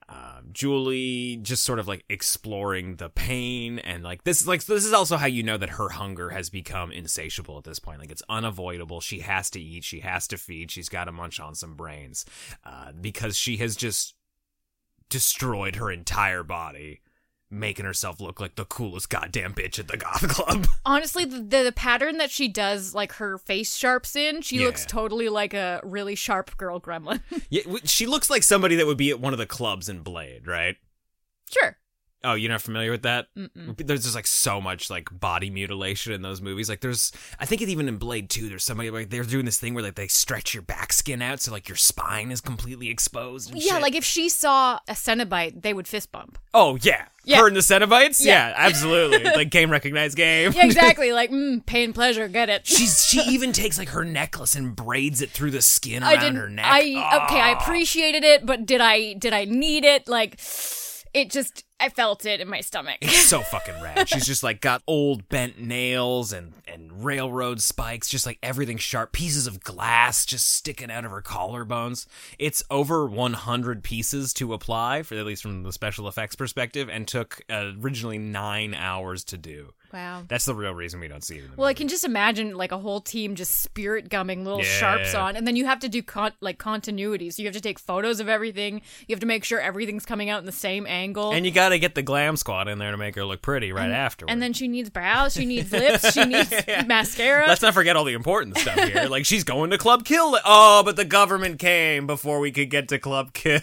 [SPEAKER 5] Julie just sort of like exploring the pain, and like this is also how you know that her hunger has become insatiable at this point. Like it's unavoidable. She has to eat. She has to feed. She's got to munch on some brains because she has just destroyed her entire body, making herself look like the coolest goddamn bitch at the goth club.
[SPEAKER 4] Honestly, the pattern that she does, like her face sharps in, she looks totally like a really sharp girl gremlin.
[SPEAKER 5] Yeah, she looks like somebody that would be at one of the clubs in Blade, right?
[SPEAKER 4] Sure.
[SPEAKER 5] Oh, you're not familiar with that?
[SPEAKER 4] Mm-mm.
[SPEAKER 5] There's just like so much like body mutilation in those movies. Like I think even in Blade 2, there's somebody like they're doing this thing where like they stretch your back skin out so like your spine is completely exposed. And shit.
[SPEAKER 4] Like if she saw a Cenobite, they would fist bump.
[SPEAKER 5] Oh yeah. Her and the Cenobites? Yeah, absolutely. Like game recognized game.
[SPEAKER 4] Yeah, exactly. Like pain, pleasure, get it.
[SPEAKER 5] She even takes like her necklace and braids it through the skin around her neck.
[SPEAKER 4] I appreciated it, but did I need it? Like it just, I felt it in my stomach.
[SPEAKER 5] It's so fucking rad. She's just like got old bent nails and railroad spikes, just like everything sharp, pieces of glass just sticking out of her collarbones. It's over 100 pieces to apply, for at least from the special effects perspective, and took originally 9 hours to do.
[SPEAKER 4] Wow.
[SPEAKER 5] That's the real reason we don't see it in the
[SPEAKER 4] Well,
[SPEAKER 5] movie.
[SPEAKER 4] I can just imagine like a whole team just spirit gumming little sharps on, and then you have to do continuity. So you have to take photos of everything. You have to make sure everything's coming out in the same angle.
[SPEAKER 5] And you got to get the glam squad in there to make her look pretty right afterwards.
[SPEAKER 4] And then she needs brows, she needs lips, she needs mascara.
[SPEAKER 5] Let's not forget all the important stuff here. Like, she's going to Club Kill. Oh, but the government came before we could get to Club Kill.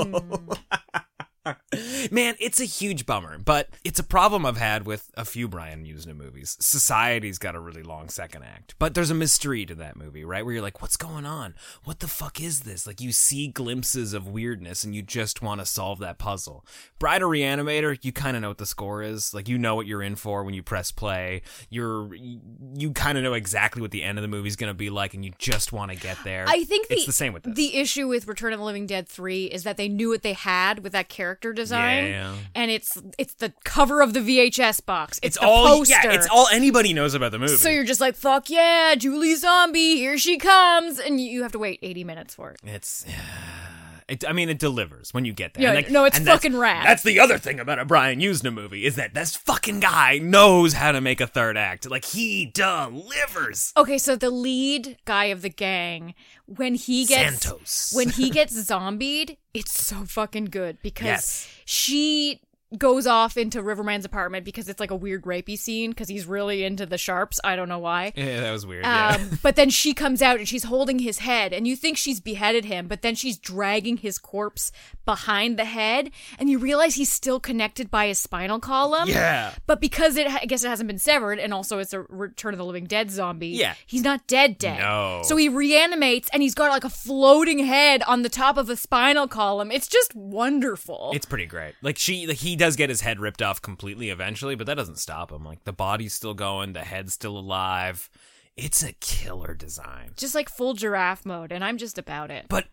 [SPEAKER 5] Man, it's a huge bummer, but it's a problem I've had with a few Brian Yuzna movies. Society's got a really long second act, but there's a mystery to that movie, right? Where you're like, what's going on? What the fuck is this? Like, you see glimpses of weirdness and you just want to solve that puzzle. Bride of Reanimator, you kind of know what the score is. Like, you know what you're in for when you press play. You kind of know exactly what the end of the movie's going to be like, and you just want to get there.
[SPEAKER 4] I think
[SPEAKER 5] it's the same with this.
[SPEAKER 4] The issue with Return of the Living Dead 3 is that they knew what they had with that character design, and it's the cover of the VHS box. It's the poster.
[SPEAKER 5] Yeah, it's all anybody knows about the movie.
[SPEAKER 4] So you're just like, fuck yeah, Julie Zombie, here she comes, and you have to wait 80 minutes for it.
[SPEAKER 5] It delivers when you get there.
[SPEAKER 4] Yeah,
[SPEAKER 5] and
[SPEAKER 4] no, it's fucking rad.
[SPEAKER 5] That's the other thing about a Brian Yuzna movie, is that this fucking guy knows how to make a third act. Like, he delivers.
[SPEAKER 4] Okay, so the lead guy of the gang, when he gets zombied, it's so fucking good because she goes off into Riverman's apartment because it's like a weird rapey scene because he's really into the sharps. I don't know why.
[SPEAKER 5] Yeah, that was weird.
[SPEAKER 4] But then she comes out and she's holding his head and you think she's beheaded him, but then she's dragging his corpse behind the head and you realize he's still connected by his spinal column.
[SPEAKER 5] Yeah.
[SPEAKER 4] But because I guess it hasn't been severed and also it's a Return of the Living Dead zombie, he's not dead.
[SPEAKER 5] No.
[SPEAKER 4] So he reanimates and he's got like a floating head on the top of a spinal column. It's just wonderful.
[SPEAKER 5] It's pretty great. He does get his head ripped off completely eventually, but that doesn't stop him. Like, the body's still going, the head's still alive. It's a killer design.
[SPEAKER 4] Just like full giraffe mode, and I'm just about it.
[SPEAKER 5] But,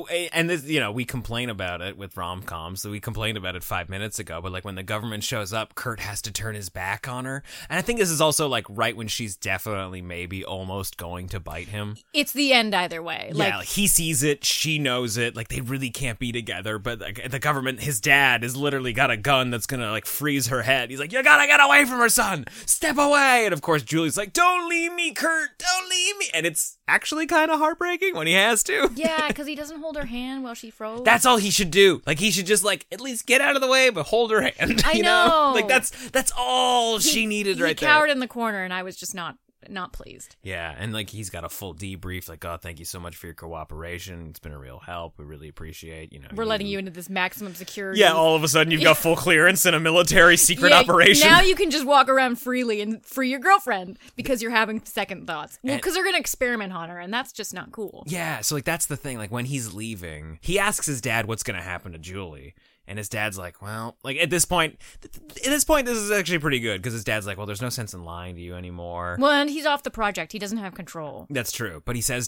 [SPEAKER 5] we complain about it with rom-coms, so we complained about it 5 minutes ago, but, like, when the government shows up, Kurt has to turn his back on her. And I think this is also, like, right when she's definitely maybe almost going to bite him.
[SPEAKER 4] It's the end either way.
[SPEAKER 5] Yeah, he sees it, she knows it, like, they really can't be together, but like, the government, his dad, has literally got a gun that's gonna, like, freeze her head. He's like, you gotta get away from her, son! Step away! And, of course, Julie's like, don't leave me, Kurt! Don't leave me! And it's actually kind of heartbreaking when he has to.
[SPEAKER 4] Yeah, because he doesn't hold her hand while she froze.
[SPEAKER 5] That's all he should do. Like, he should just, like, at least get out of the way, but hold her hand.
[SPEAKER 4] I know.
[SPEAKER 5] Like, that's all she needed right there.
[SPEAKER 4] He cowered in the corner, and I was just not pleased.
[SPEAKER 5] Yeah, and like he's got a full debrief, like, oh, thank you so much for your cooperation. It's been a real help. We really appreciate,
[SPEAKER 4] We're letting you into this maximum security.
[SPEAKER 5] Yeah, all of a sudden you've got full clearance in a military secret operation.
[SPEAKER 4] Now you can just walk around freely and free your girlfriend because you're having second thoughts. Well, because they're going to experiment on her, and that's just not cool.
[SPEAKER 5] Yeah, so like that's the thing. Like when he's leaving, he asks his dad what's going to happen to Julie. And his dad's like, well, like at this point, this is actually pretty good because his dad's like, well, there's no sense in lying to you anymore.
[SPEAKER 4] Well, and he's off the project. He doesn't have control.
[SPEAKER 5] That's true. But he says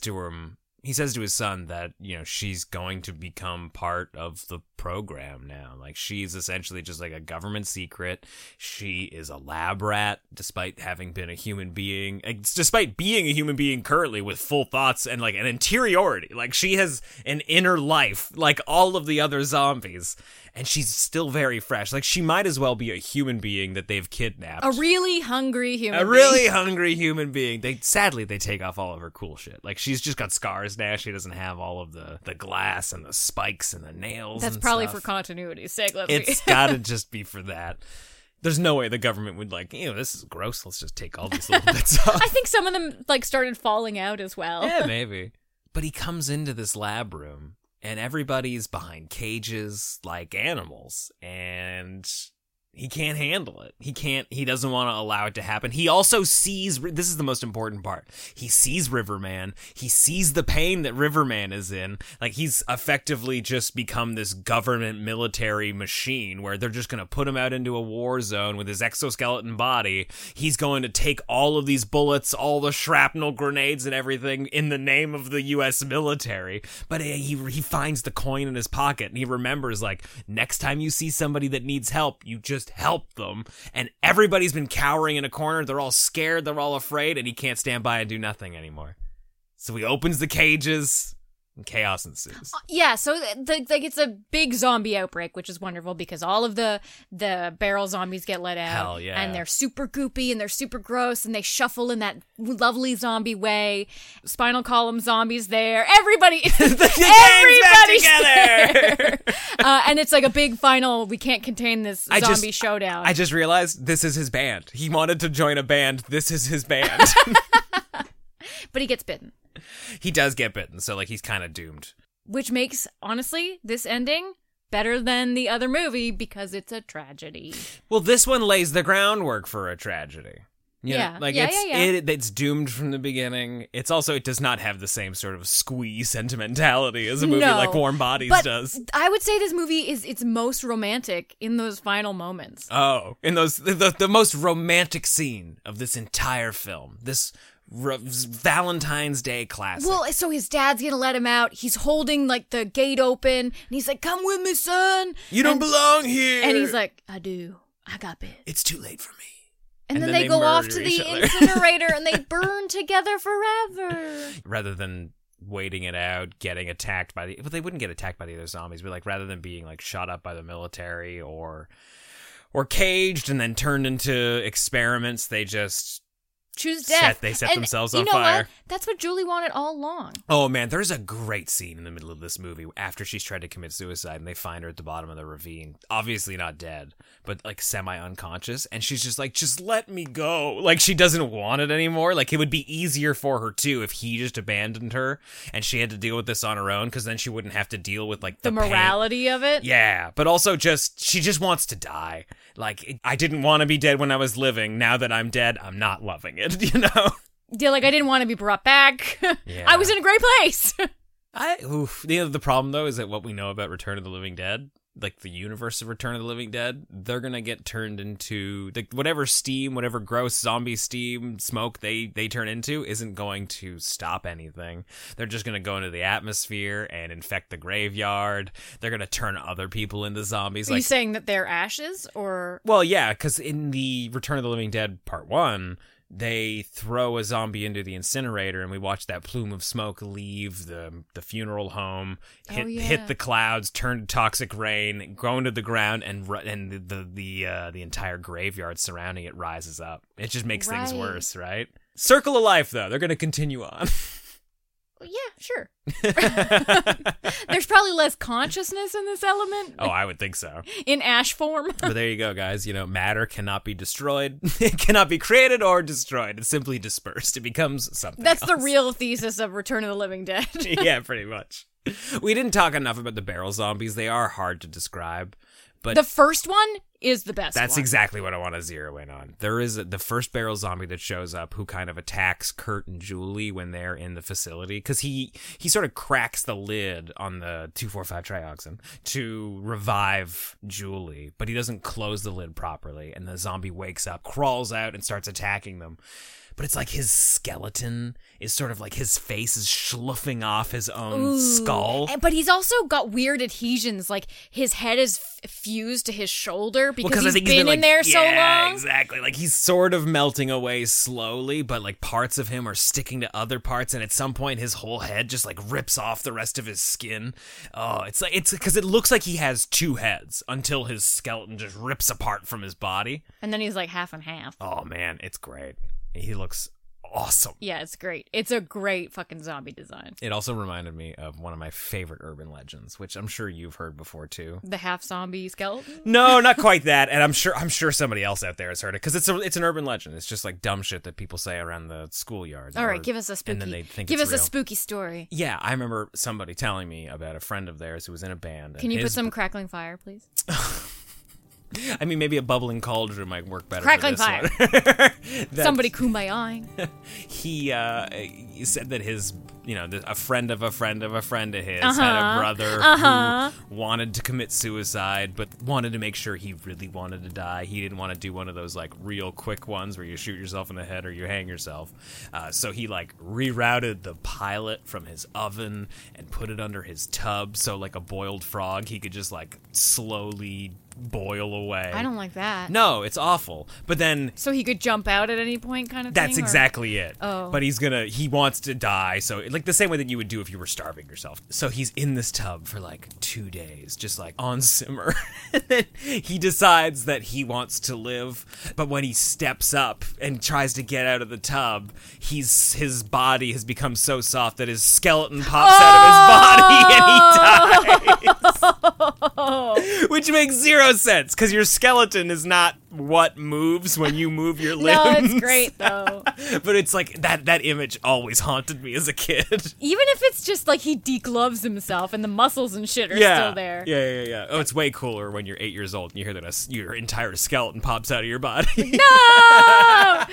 [SPEAKER 5] to his son that, she's going to become part of the program now. Like, she's essentially just like a government secret. She is a lab rat, despite having been a human being, despite being a human being currently with full thoughts and like an interiority. Like, she has an inner life like all of the other zombies. And she's still very fresh. Like, she might as well be a human being that they've kidnapped.
[SPEAKER 4] A really hungry human being.
[SPEAKER 5] Really hungry human being. Sadly, they take off all of her cool shit. Like, she's just got scars now. She doesn't have all of the glass and the spikes and the nails.
[SPEAKER 4] That's probably for continuity's sake.
[SPEAKER 5] It's gotta just be for that. There's no way the government would like, this is gross. Let's just take all these little bits off.
[SPEAKER 4] I think some of them like started falling out as well.
[SPEAKER 5] Yeah, maybe. But he comes into this lab room. And everybody's behind cages like animals, and he can't handle it. He doesn't want to allow it to happen. He also sees, this is the most important part, he sees Riverman. He sees the pain that Riverman is in. Like, he's effectively just become this government military machine where they're just going to put him out into a war zone with his exoskeleton body. He's going to take all of these bullets, all the shrapnel grenades and everything in the name of the U.S. military. But he finds the coin in his pocket and he remembers, like, next time you see somebody that needs help, you just help them. And everybody's been cowering in a corner. They're all scared. They're all afraid. And he can't stand by and do nothing anymore. So he opens the cages. Chaos ensues.
[SPEAKER 4] Yeah, so like it's a big zombie outbreak, which is wonderful because all of the barrel zombies get let out.
[SPEAKER 5] Hell yeah.
[SPEAKER 4] And they're super goopy and they're super gross and they shuffle in that lovely zombie way. Spinal Column zombies there. Everybody's together. And it's like a big final, we can't contain this zombie showdown.
[SPEAKER 5] I just realized this is his band. He wanted to join a band. This is his band.
[SPEAKER 4] But he gets bitten.
[SPEAKER 5] He does get bitten, so like he's kind of doomed.
[SPEAKER 4] Which makes, honestly, this ending better than the other movie because it's a tragedy.
[SPEAKER 5] Well, this one lays the groundwork for a tragedy. It's doomed from the beginning. It does not have the same sort of squee sentimentality as a movie like Warm Bodies does.
[SPEAKER 4] I would say this movie is its most romantic in those final moments.
[SPEAKER 5] Oh, in those the most romantic scene of this entire film. This Valentine's Day classic.
[SPEAKER 4] Well, so his dad's gonna let him out. He's holding like the gate open, and he's like, "Come with me, son.
[SPEAKER 5] You don't belong here."
[SPEAKER 4] And he's like, "I do. I got bit.
[SPEAKER 5] It's too late for me."
[SPEAKER 4] And then they go off to the incinerator, and they burn together forever.
[SPEAKER 5] Rather than waiting it out, getting attacked by but they wouldn't get attacked by the other zombies. But like rather than being like shot up by the military or caged and then turned into experiments, they just
[SPEAKER 4] choose death.
[SPEAKER 5] They set themselves on
[SPEAKER 4] fire.
[SPEAKER 5] fire.
[SPEAKER 4] What? That's what Julie wanted all along.
[SPEAKER 5] Oh, man, there's a great scene in the middle of this movie after she's tried to commit suicide and they find her at the bottom of the ravine. Obviously not dead, but like semi-unconscious. And she's just like, just let me go. Like she doesn't want it anymore. Like it would be easier for her too if he just abandoned her and she had to deal with this on her own because then she wouldn't have to deal with like the
[SPEAKER 4] morality
[SPEAKER 5] pain
[SPEAKER 4] of it.
[SPEAKER 5] Yeah, but also she just wants to die. Like I didn't want to be dead when I was living. Now that I'm dead, I'm not loving it, you know?
[SPEAKER 4] Yeah, like I didn't want to be brought back.
[SPEAKER 5] Yeah.
[SPEAKER 4] I was in a great place.
[SPEAKER 5] The problem though is that what we know about Return of the Living Dead, like the universe of Return of the Living Dead, they're gonna get turned into whatever gross zombie steam smoke they turn into isn't going to stop anything. They're just gonna go into the atmosphere and infect the graveyard. They're gonna turn other people into zombies.
[SPEAKER 4] Are you saying that they're ashes or?
[SPEAKER 5] Well, yeah, because in the Return of the Living Dead Part 1, they throw a zombie into the incinerator and we watch that plume of smoke leave the funeral home, hit the clouds, turn to toxic rain, go into the ground, and the entire graveyard surrounding it rises up. It just makes things worse, right? Circle of life, though. They're going to continue on.
[SPEAKER 4] Yeah, sure. There's probably less consciousness in this element.
[SPEAKER 5] Oh, I would think so.
[SPEAKER 4] In ash form.
[SPEAKER 5] But there you go, guys. You know, matter cannot be destroyed. It cannot be created or destroyed. It's simply dispersed. It becomes something
[SPEAKER 4] That's
[SPEAKER 5] else.
[SPEAKER 4] The real thesis of Return of the Living Dead.
[SPEAKER 5] Yeah, pretty much. We didn't talk enough about the barrel zombies. They are hard to describe. But
[SPEAKER 4] the first one is the best
[SPEAKER 5] That's
[SPEAKER 4] one.
[SPEAKER 5] exactly what I want to zero in on. There is the first barrel zombie that shows up who kind of attacks Kurt and Julie when they're in the facility. Because he sort of cracks the lid on the 2,4,5-trioxin to revive Julie. But he doesn't close the lid properly. And the zombie wakes up, crawls out, and starts attacking them. But it's like his skeleton is sort of like his face is schluffing off his own skull.
[SPEAKER 4] But he's also got weird adhesions. Like his head is fused to his shoulder because he's been in there so long.
[SPEAKER 5] Yeah, exactly. Like he's sort of melting away slowly, but like parts of him are sticking to other parts. And at some point his whole head just like rips off the rest of his skin. Oh, it's because it looks like he has two heads until his skeleton just rips apart from his body.
[SPEAKER 4] And then he's like half and half.
[SPEAKER 5] Oh man, it's great. He looks awesome.
[SPEAKER 4] Yeah, it's great. It's a great fucking zombie design.
[SPEAKER 5] It also reminded me of one of my favorite urban legends, which I'm sure you've heard before too.
[SPEAKER 4] The half zombie skeleton?
[SPEAKER 5] No, not quite that. And I'm sure somebody else out there has heard it because it's an urban legend. It's just like dumb shit that people say around the schoolyard.
[SPEAKER 4] All right, give us a spooky.
[SPEAKER 5] And then they think
[SPEAKER 4] give
[SPEAKER 5] it's
[SPEAKER 4] us
[SPEAKER 5] real.
[SPEAKER 4] A spooky story.
[SPEAKER 5] Yeah, I remember somebody telling me about a friend of theirs who was in a band.
[SPEAKER 4] Can you put some crackling fire, please?
[SPEAKER 5] I mean, maybe a bubbling cauldron might work better.
[SPEAKER 4] Crackling
[SPEAKER 5] for this
[SPEAKER 4] fire.
[SPEAKER 5] One.
[SPEAKER 4] Somebody kumbaya-ing.
[SPEAKER 5] He said that his, a friend of a friend of a friend of his had a brother who wanted to commit suicide, but wanted to make sure he really wanted to die. He didn't want to do one of those like real quick ones where you shoot yourself in the head or you hang yourself. So he like rerouted the pilot from his oven and put it under his tub. So like a boiled frog, he could just like slowly boil away.
[SPEAKER 4] I don't like that.
[SPEAKER 5] No, it's awful. But then
[SPEAKER 4] so he could jump out at any point kind of thing?
[SPEAKER 5] That's exactly it.
[SPEAKER 4] Oh.
[SPEAKER 5] But he wants to die, so like the same way that you would do if you were starving yourself. So he's in this tub for like 2 days, just like on simmer. And then he decides that he wants to live, but when he steps up and tries to get out of the tub, his body has become so soft that his skeleton pops out of his body and he dies. Which makes zero sense, because your skeleton is not what moves when you move your limbs.
[SPEAKER 4] No, it's great though.
[SPEAKER 5] But it's like that image always haunted me as a kid.
[SPEAKER 4] Even if it's just like he degloves himself and the muscles and shit are still there.
[SPEAKER 5] Yeah. Oh, it's way cooler when you're 8 years old and you hear that your entire skeleton pops out of your body.
[SPEAKER 4] No!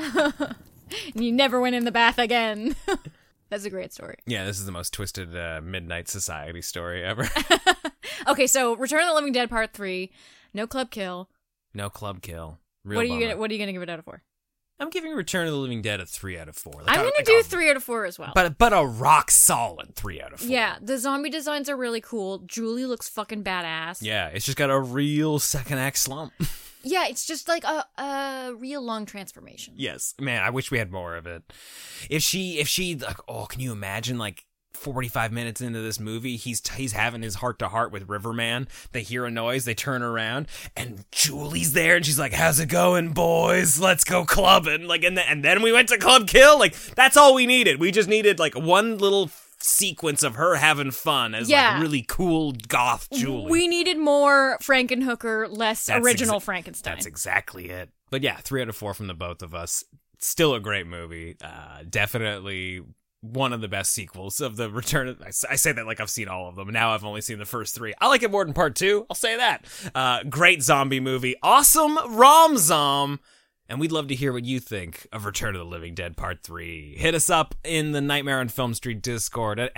[SPEAKER 4] And you never went in the bath again. That's a great story.
[SPEAKER 5] Yeah, this is the most twisted Midnight Society story ever.
[SPEAKER 4] Okay, so Return of the Living Dead Part 3, no club kill.
[SPEAKER 5] No club kill.
[SPEAKER 4] What are you gonna give it out of 4?
[SPEAKER 5] I'm giving Return of the Living Dead a 3 out of 4.
[SPEAKER 4] I'm gonna do 3 out of 4 as well.
[SPEAKER 5] But a rock solid 3 out of 4.
[SPEAKER 4] Yeah, the zombie designs are really cool. Julie looks fucking badass.
[SPEAKER 5] Yeah, it's just got a real second act slump.
[SPEAKER 4] Yeah, it's just like a real long transformation.
[SPEAKER 5] Yes, man, I wish we had more of it. If she like, oh, can you imagine like 45 minutes into this movie, he's having his heart-to-heart with Riverman. They hear a noise, they turn around, and Julie's there, and she's like, "How's it going, boys? Let's go clubbing." Like, and then we went to Club Kill. Like, that's all we needed. We just needed like one little sequence of her having fun as like really cool goth Julie.
[SPEAKER 4] We needed more Frankenhooker, less original Frankenstein.
[SPEAKER 5] That's exactly it. But yeah, 3 out of 4 from the both of us. Still a great movie. Definitely one of the best sequels of the Return of... I say that like I've seen all of them. Now I've only seen the first 3. I like it more than Part 2. I'll say that. Great zombie movie. Awesome rom-zom. And we'd love to hear what you think of Return of the Living Dead Part 3. Hit us up in the Nightmare on Film Street Discord at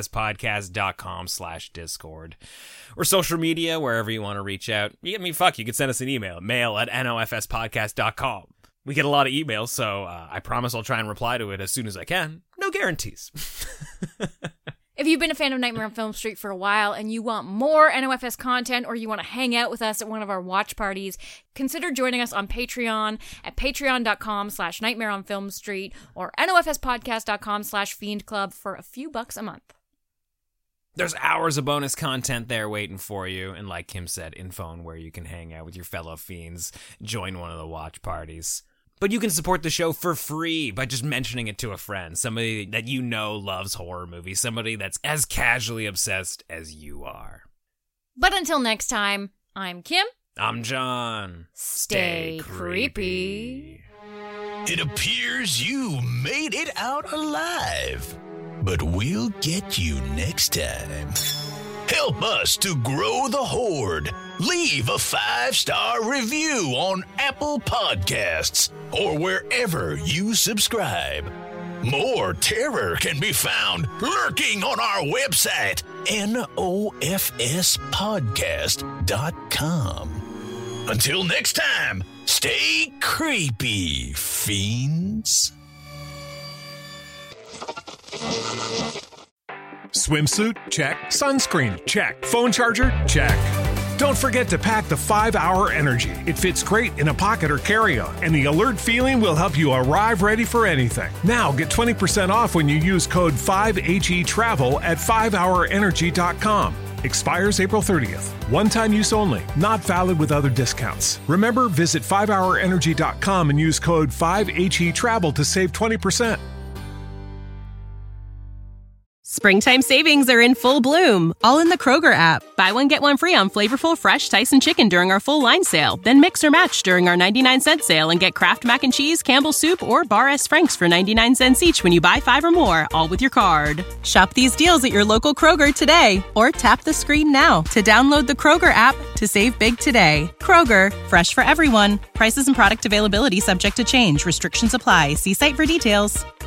[SPEAKER 5] nofspodcast.com/discord. Or social media, wherever you want to reach out. You can send us an email. mail@nofspodcast.com. We get a lot of emails, so I promise I'll try and reply to it as soon as I can. No guarantees.
[SPEAKER 4] If you've been a fan of Nightmare on Film Street for a while and you want more NOFS content, or you want to hang out with us at one of our watch parties, consider joining us on Patreon at patreon.com/nightmareonfilmstreet or nofspodcast.com/fiendclub for a few bucks a month.
[SPEAKER 5] There's hours of bonus content there waiting for you, and like Kim said, info on where you can hang out with your fellow fiends, join one of the watch parties. But you can support the show for free by just mentioning it to a friend, somebody that you know loves horror movies, somebody that's as casually obsessed as you are.
[SPEAKER 4] But until next time, I'm Kim.
[SPEAKER 5] I'm John.
[SPEAKER 4] Stay creepy.
[SPEAKER 3] It appears you made it out alive, but we'll get you next time. Help us to grow the horde. Leave a 5-star review on Apple Podcasts or wherever you subscribe. More terror can be found lurking on our website, nofspodcast.com. Until next time, stay creepy, fiends.
[SPEAKER 2] Swimsuit? Check. Sunscreen? Check. Phone charger? Check. Don't forget to pack the 5-Hour Energy. It fits great in a pocket or carry-on, and the alert feeling will help you arrive ready for anything. Now get 20% off when you use code 5HETRAVEL at 5hourenergy.com. Expires April 30th. One-time use only. Not valid with other discounts. Remember, visit 5hourenergy.com and use code 5HETRAVEL to save 20%.
[SPEAKER 12] Springtime savings are in full bloom, all in the Kroger app. Buy one, get one free on flavorful, fresh Tyson chicken during our full line sale. Then mix or match during our 99-cent sale and get Kraft Mac and Cheese, Campbell's Soup, or Bar S. Frank's for 99 cents each when you buy 5 or more, all with your card. Shop these deals at your local Kroger today, or tap the screen now to download the Kroger app to save big today. Kroger, fresh for everyone. Prices and product availability subject to change. Restrictions apply. See site for details.